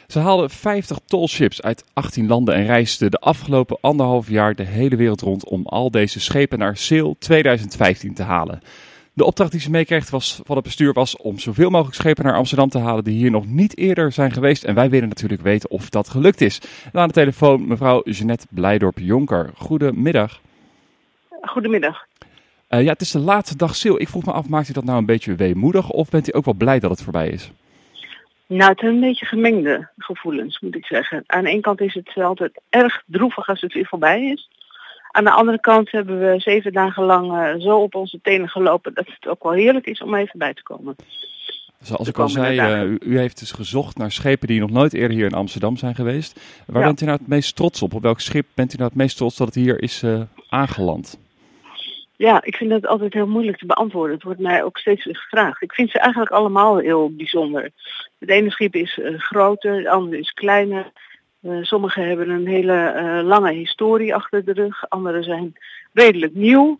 Ze haalden 50 tallships uit 18 landen en reisden de afgelopen 1,5 jaar de hele wereld rond om al deze schepen naar Sail 2015 te halen. De opdracht die ze meekreeg van het bestuur was om zoveel mogelijk schepen naar Amsterdam te halen die hier nog niet eerder zijn geweest. En wij willen natuurlijk weten of dat gelukt is. En aan de telefoon mevrouw Jeanette Blijdorp-Jonker. Goedemiddag. Goedemiddag. Ja, het is de laatste dag Sail. Ik vroeg me af, maakt u dat nou een beetje weemoedig of bent u ook wel blij dat het voorbij is? Nou, het zijn een beetje gemengde gevoelens, moet ik zeggen. Aan de ene kant is het altijd erg droevig als het weer voorbij is. Aan de andere kant hebben we 7 dagen lang zo op onze tenen gelopen dat het ook wel heerlijk is om even bij te komen. Zoals ik al zei, u heeft dus gezocht naar schepen die nog nooit eerder hier in Amsterdam zijn geweest. Waar bent u nou het meest trots op? Op welk schip bent u nou het meest trots dat het hier is aangeland? Ja, ik vind dat altijd heel moeilijk te beantwoorden. Het wordt mij ook steeds weer gevraagd. Ik vind ze eigenlijk allemaal heel bijzonder. Het ene schip is groter, het andere is kleiner. Sommige hebben een hele lange historie achter de rug. Andere zijn redelijk nieuw.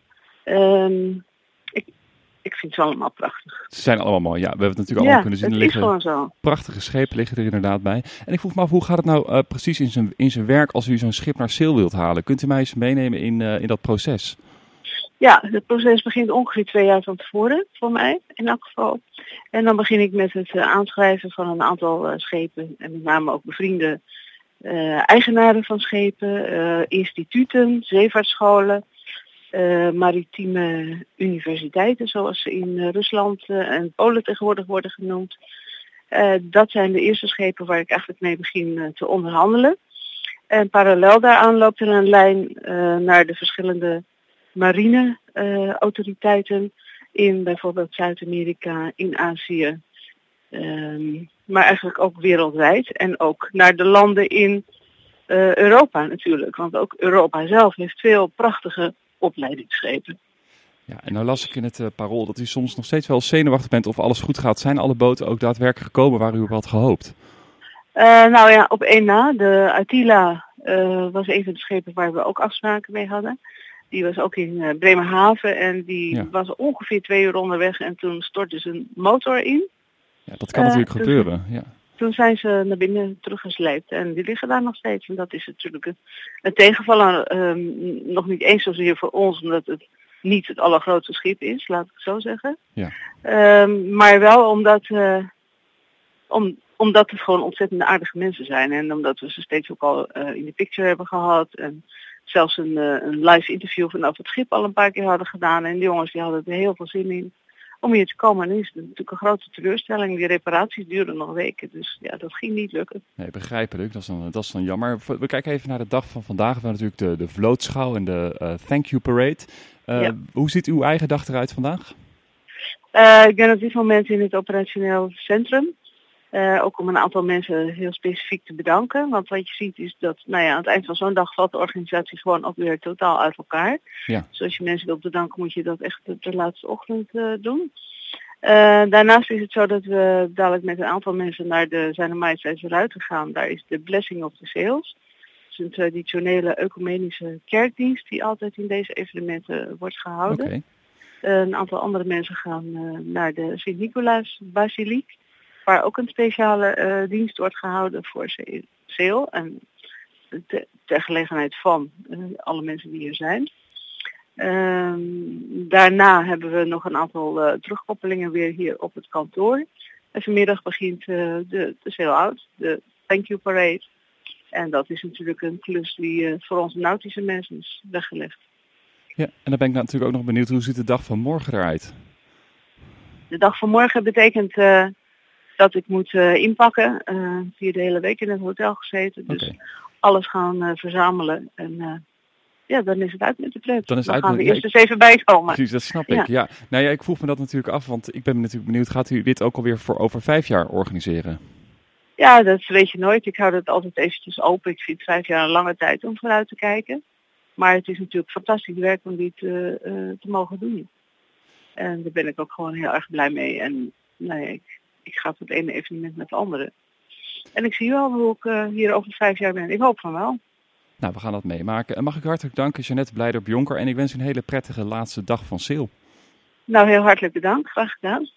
Ik vind ze allemaal prachtig. Ze zijn allemaal mooi. Ja, we hebben het natuurlijk allemaal kunnen zien. Het is gewoon zo. Prachtige schepen liggen er inderdaad bij. En ik vroeg me af, hoe gaat het nou precies in zijn werk als u zo'n schip naar Sail wilt halen? Kunt u mij eens meenemen in dat proces? Ja, het proces begint ongeveer 2 jaar van tevoren, voor mij in elk geval. En dan begin ik met het aanschrijven van een aantal schepen. En met name ook bevriende eigenaren van schepen, instituten, zeevaartscholen, maritieme universiteiten zoals ze in Rusland en Polen tegenwoordig worden genoemd. Dat zijn de eerste schepen waar ik eigenlijk mee begin te onderhandelen. En parallel daaraan loopt er een lijn naar de verschillende marine-autoriteiten in bijvoorbeeld Zuid-Amerika, in Azië, maar eigenlijk ook wereldwijd. En ook naar de landen in Europa natuurlijk, want ook Europa zelf heeft veel prachtige opleidingsschepen. Ja, en nou las ik in het Parool dat u soms nog steeds wel zenuwachtig bent of alles goed gaat. Zijn alle boten ook daadwerkelijk gekomen waar u op had gehoopt? Nou ja, op één na. De Attila was een van de schepen waar we ook afspraken mee hadden. Die was ook in Bremerhaven en die was ongeveer 2 uur onderweg en toen stortte zijn motor in. Ja, dat kan natuurlijk gebeuren. Ja. Toen zijn ze naar binnen teruggesleept en die liggen daar nog steeds. En dat is natuurlijk een tegenvaller, nog niet eens zozeer voor ons, omdat het niet het allergrootste schip is, laat ik het zo zeggen. Ja. Maar wel omdat het gewoon ontzettend aardige mensen zijn en omdat we ze steeds ook al in de picture hebben gehad. En zelfs een live interview vanaf het schip al een paar keer hadden gedaan. En de jongens die hadden er heel veel zin in om hier te komen. En dan is het natuurlijk een grote teleurstelling. Die reparaties duurden nog weken. Dus ja, dat ging niet lukken. Nee, begrijpelijk. Dat is dan jammer. We kijken even naar de dag van vandaag. We hebben natuurlijk de vlootschouw en de Thank You Parade. Hoe ziet uw eigen dag eruit vandaag? Ik ben op dit moment in het operationeel centrum. Ook om een aantal mensen heel specifiek te bedanken. Want wat je ziet is dat aan het eind van zo'n dag valt de organisatie gewoon ook weer totaal uit elkaar. Ja. Dus als je mensen wilt bedanken moet je dat echt de laatste ochtend doen. Daarnaast is het zo dat we dadelijk met een aantal mensen naar de Zijne Majesteits Ruiten gaan. Daar is de Blessing of the Sails. Dat is een traditionele ecumenische kerkdienst die altijd in deze evenementen wordt gehouden. Okay. Een aantal andere mensen gaan naar de Sint-Nicolaas Basiliek, waar ook een speciale dienst wordt gehouden voor Sail en ter gelegenheid van alle mensen die hier zijn. Daarna hebben we nog een aantal terugkoppelingen weer hier op het kantoor. En vanmiddag begint de Sail Out, de Thank You Parade. En dat is natuurlijk een klus die voor onze nautische mensen is weggelegd. Ja, en dan ben ik natuurlijk ook nog benieuwd, hoe ziet de dag van morgen eruit? De dag van morgen betekent dat ik moet inpakken. 4 de hele week in het hotel gezeten. Dus alles gaan verzamelen. En dan is het uit met de pret. Dan gaan we eerst eens even bijkomen. Precies, dat snap ik. Ja. Nou ja, ik vroeg me dat natuurlijk af, want ik ben natuurlijk benieuwd, gaat u dit ook alweer voor over 5 jaar organiseren? Ja, dat weet je nooit. Ik hou dat altijd eventjes open. Ik vind 5 jaar een lange tijd om vooruit te kijken. Maar het is natuurlijk fantastisch werk om dit te mogen doen. En daar ben ik ook gewoon heel erg blij mee. En ik ga van het ene evenement met het andere. En ik zie wel hoe ik hier over 5 jaar ben. Ik hoop van wel. Nou, we gaan dat meemaken. En mag ik hartelijk danken, Jeanette Blijdorp-Jonker. En ik wens u een hele prettige laatste dag van Sail. Nou, heel hartelijk bedankt. Graag gedaan.